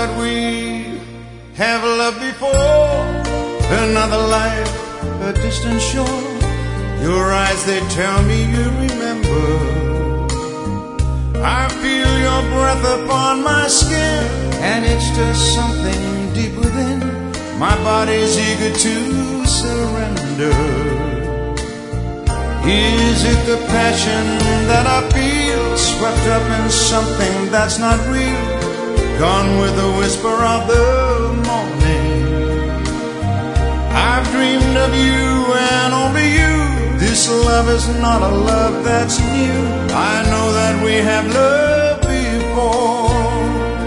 that we have loved before. Another life, a distant shore. Your eyes, they tell me you remember. I feel your breath upon my skin, and it's just something deep within. My body's eager to surrender. Is it the passion that I feel, swept up in something that's not real, gone with the whisper of the morning? I've dreamed of you and only you. This love is not a love that's new. I know that we have loved before.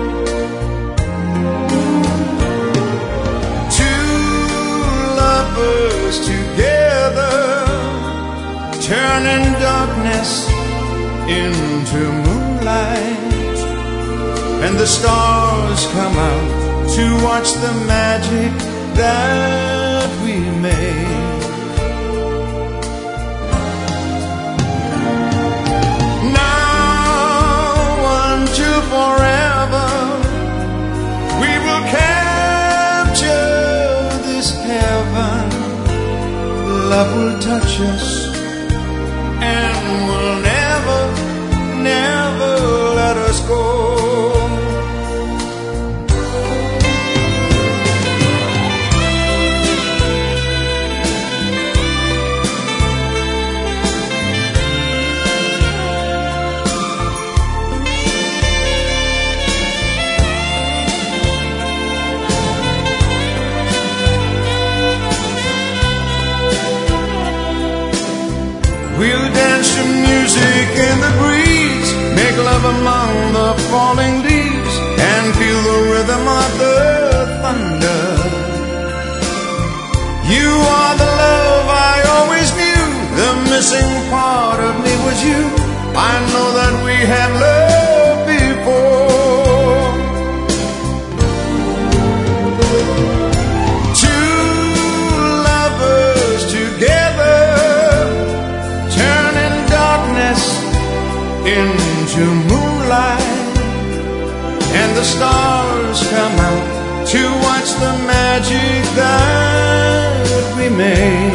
Two lovers together, turning darkness into moonlight, and the stars come out to watch the magic that we made. Forever, we will capture this heaven. Love will touch us, and will never, never let us go. We'll dance to music in the breeze, make love among the falling leaves, and feel the rhythm of the thunder. You are the love I always knew. The missing part of me was you. I know that we have loved before. Two lovers together, into moonlight, and the stars come out to watch the magic that we made.